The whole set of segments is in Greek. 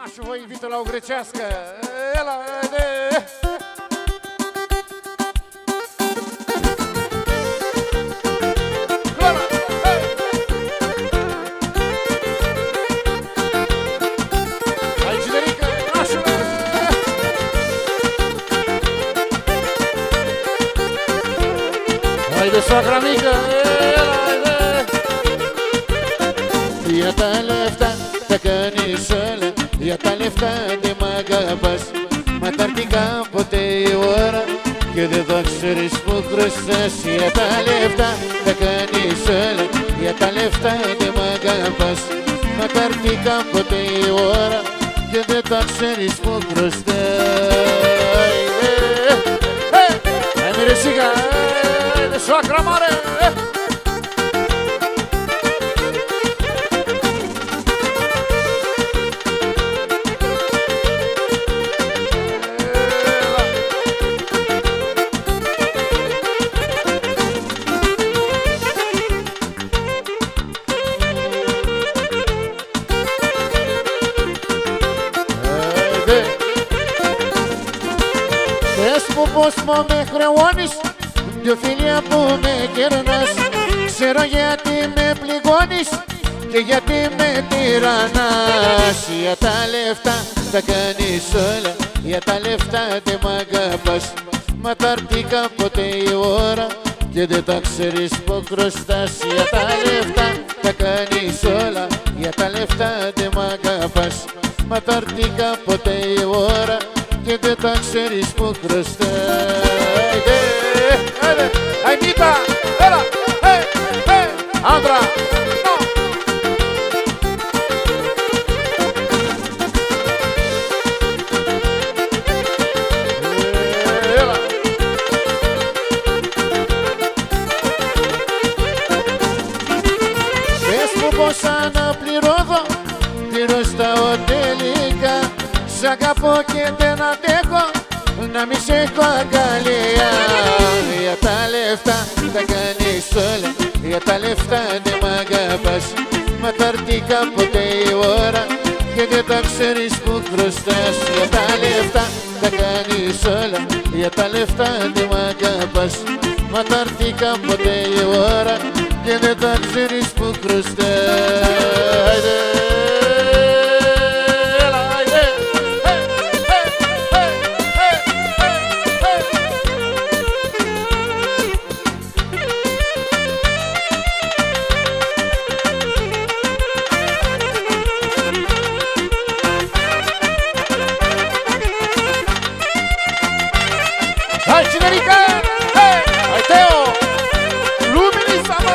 Nașul vă invită la o grecească. Ela, de... Haide, soacra mică, я та лефта, така нишале, я та лефта, де магабас, матартика поте и ора, къде докшериш по кръсташ, я та лефта, така нишале, я та лефта, де магабас, матартика поте и ора, къде докшериш по кръсташ. Hai mire siga, de soacra mare. Πώς μου με χρεώνεις, δυο φιλιά που με κερνάς. Ξέρω γιατί με πληγώνεις και γιατί με τυραννάς. Για τα λεφτά τα κάνεις όλα, για τα λεφτά δεν μ' αγαπάς. Μα θα έρθει κάποτε η ώρα και δεν τα ξέρεις που χρωστάς. Για τα λεφτά τα κάνεις όλα, για τα λεφτά δεν μ' αγαπάς. Μα θα έρθει κάποτε η ώρα και δεν τα ξέρεις που χρωστάς. Hai Mita, έλα, άντρα, έλα. Πες μου πως αναπληρώνω, πληρώσταω τελικά. Σ' αγαπώ και δεν αντέχω να μη σε έχω αγκαλιά. Για τα λεφτά τα κάνεις όλα, για τα λεφτά δεν μ' αγαπάς. Μα θα έρθει κάποτε η ώρα και δεν τα ξέρεις που χρωστάς. Για τα λεφτά τα κάνεις όλα, για τα λεφτά δεν μ' αγαπάς. Μα θα έρθει κάποτε η ώρα και δεν τα ξέρεις που χρωστάς. Hai Cinerica! Hai Teo! Luminița, mă!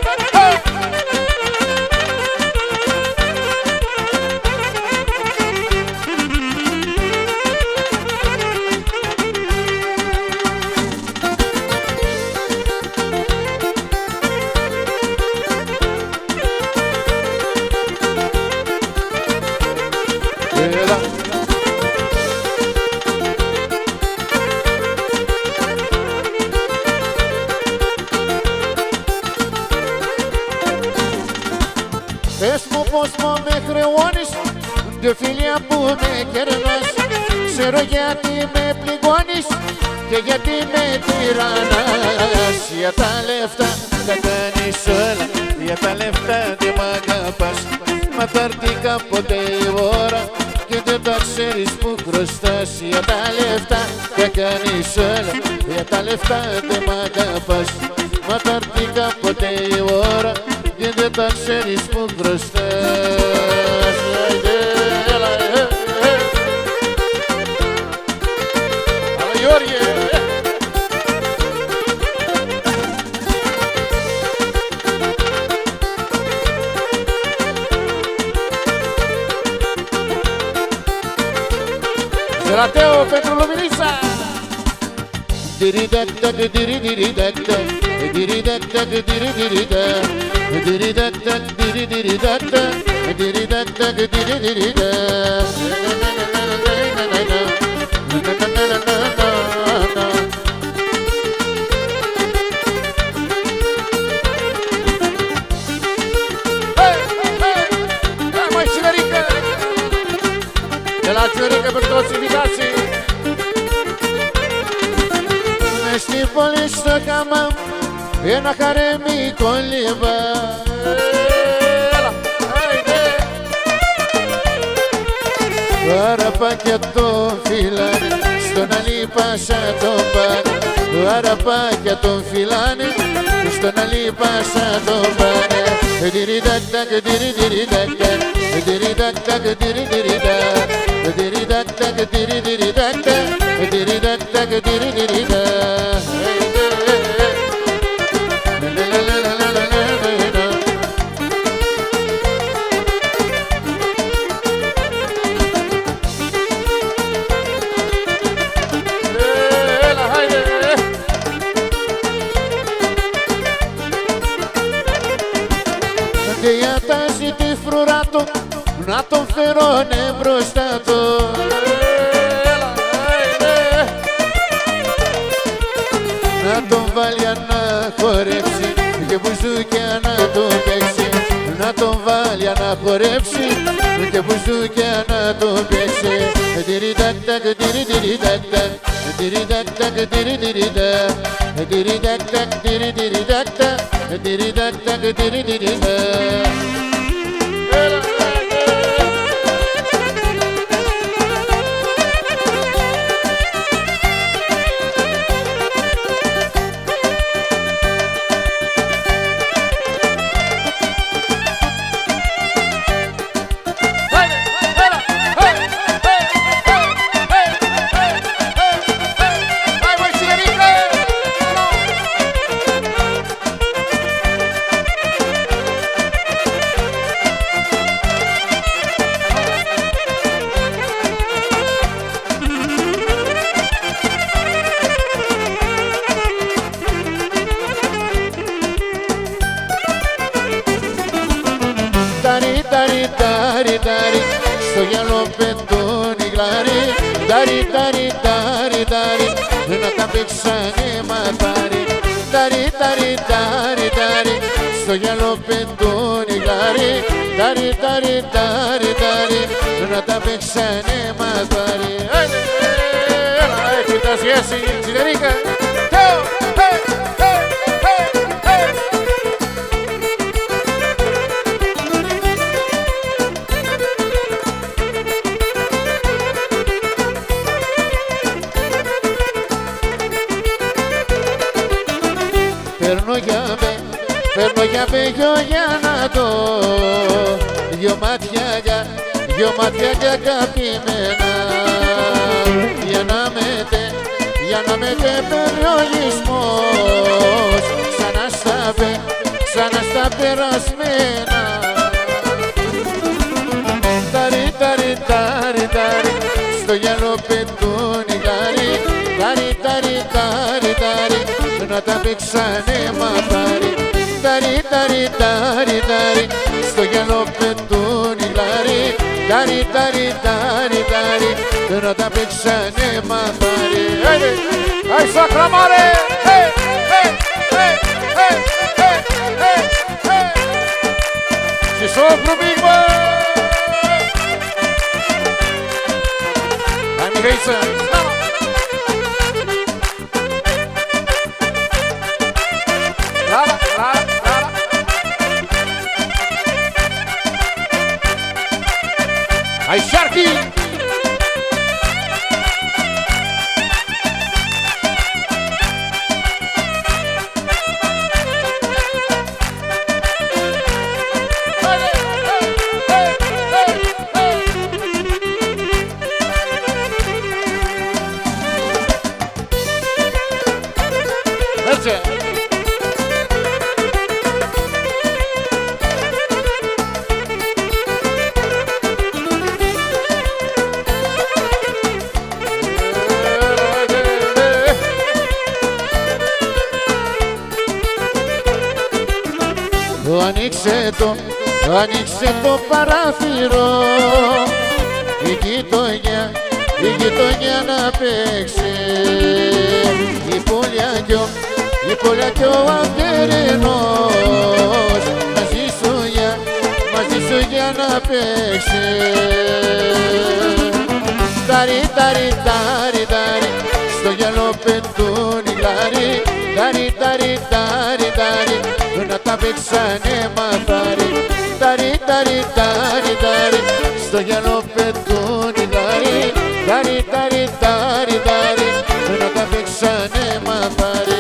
Πες μου πως μου με χρεώνεις, δυο φιλιά που με κερνάς. Ξέρω γιατί με πληγώνεις και γιατί με τυραννάς. Για τα λεφτά τα κάνεις όλα, για τα λεφτά δεν μ' αγαπάς. Μα θα έρθει κάποτε η ώρα και δεν τα ξέρεις που χρωστάς. Για τα λεφτά τα κάνεις όλα, για τα λεφτά δεν μ' αγαπάς. Μα θα έρθει κάποτε η ώρα και δεν τα ξέρεις που χρωστάς. Αλλά Γιώργη, Ζερατέο pentru Luminița. Diri-dac-dac, diri-diri-dac-dac, diri-dac-dac, diri-diri-dac, diri-dac-dac, diri-diri-dac-dac, diri-dac-dac, diri-diri-dac. Hai, mai Cinerica! Generica per tutti i ragazzi. Mες στην πόλη στο κάμα ένα χαρέμι κολύμπα. Αραπάκια το φυλάνε, στον άλλη πάσα τον πάνε. Αραπάκια τον φυλάνε, στον άλλη πάσα τον πάνε. Διριδακτακ, διριδακτακ, διριδακτακ, διριδακτακ, διριδακτακ, διριδακτακ, διριδακτακ, διριδακτακ. Διατάζει τη φρουρά του να τον φέρωνε μπροστά του. Να τον βάλει να χορέψει και μπουζούκια να τον παίξει. Να τον βάλει να χορέψει και μπουζούκια να τον παίξει. Διριδακτακ, διριδακτακ, διριδακτακ, διριδακτακ, διριδακτακ, διριδακτακ, διριδακτακ, διριδακτακ. Τάρι, τάρι, τάρι, τάρι, στο γυαλό πετώνει γλάρι. Τάρι, τάρι, τάρι, τάρι, να τα παίξανε μαθάρι. Τάρι, τάρι, τάρι, τάρι, στο γυαλό πετώνει γλάρι. Τάρι, τάρι, τάρι, τάρι, να τα παίξανε μαθάρι. Έχει τα σχέση, Generica. Παίρνω για πεγιό για να δω δυο μάτια για καπημένα. Για να με περιορισμός ξανά στα περασμένα. Τάρι, τάρι, τάρι, τάρι, στο γυαλό πετώνει γάρι. Τάρι, τάρι, τάρι, τάρι, να τα παίξανε μαθάρι. Τάρι, τάρι, τάρι, τάρι, στο γυαλό πετώνει γάρι. Τάρι, τάρι, τάρι, τάρι, να τα παίξανε μαθάρι. Άι σακραμάρε! Ci sopra Bigma! Hai Mihajca! Lala, lala, lala! Hai Sharky! Άνοιξε το παράθυρο, η γειτονιά να παίξει. Η πόλια κι ο Αυτερενός μαζί σου για να παίξει. γυαλό πετούνι λάρι, τάρι, τάρι, τάρι, τάρι, να τα παίξανε μαθάρι, τάρι, τάρι, τάρι, τάρι, στο γυαλό πετούνι λάρι, τάρι, τάρι, τάρι, τάρι, να τα παίξανε μαθάρι.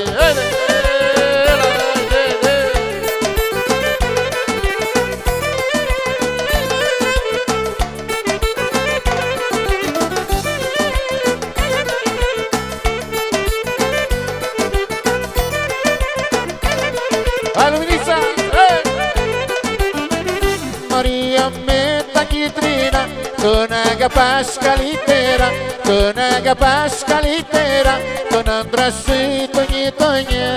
Μαρία με τα κίτρινα, τον αγαπάς καλύτερα, τον αγαπάς καλύτερα, τον άντρα σου ή τον γειτονιά.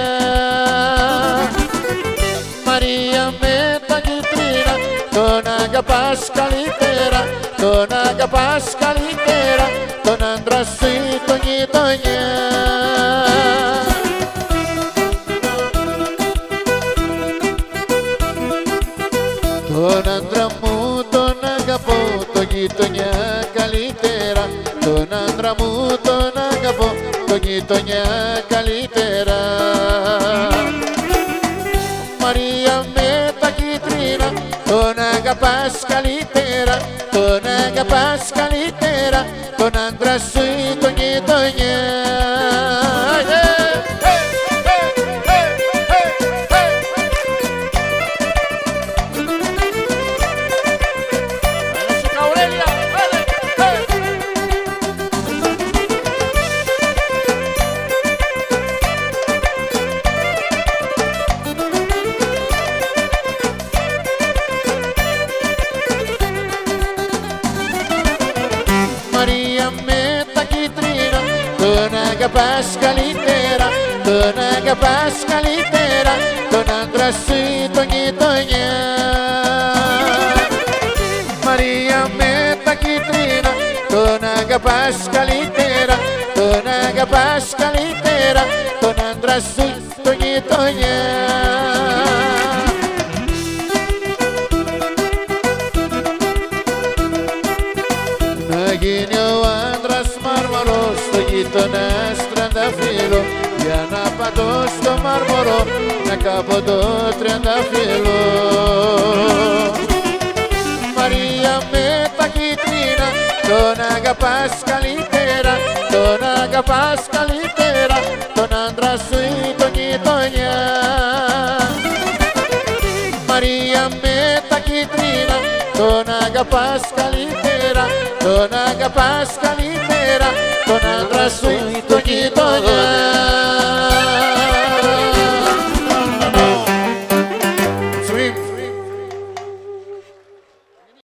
Μαρία με τα κίτρινα, τον αγαπάς καλύτερα, τον αγαπάς καλύτερα, τον άντρα σου ή τον γειτονιά. Τον άντρα μου τον αγαπώ, τον γειτονιά καλύτερα, τον άντρα μου τον αγαπώ, τον γειτονιά καλύτερα. Μαρία με τα κίτρινα, τον αγαπάς καλύτερα, τον αγαπάς καλύτερα, τον άντρα σου ή τον γειτονιά. Μαρία με τα κίτρινα, τον αγαπάς καλύτερα, τον αγαπάς καλύτερα, τον άντρα σου ή τον γειτονιά. Μαρία με τα κίτρινα, τον αγαπάς καλύτερα, τον αγαπάς καλύτερα, τον άντρα σου ή τον γειτονιά. Να γίνει ο άντρας μάρμαρο στο γείτονας τρανταφύλλο, για να πατώ στο μάρμαρο να κάπω το τριανταφύλλο. Μαρία με τα κίτρινα, τον αγαπάς καλύτερα, τον αγαπάς καλύτερα, τον άντρα σου ή τον γειτονιά. Μαρία με τα κίτρινα, τον αγαπάς καλύτερα, τον αγαπάς καλύτερα, τον άντρα σου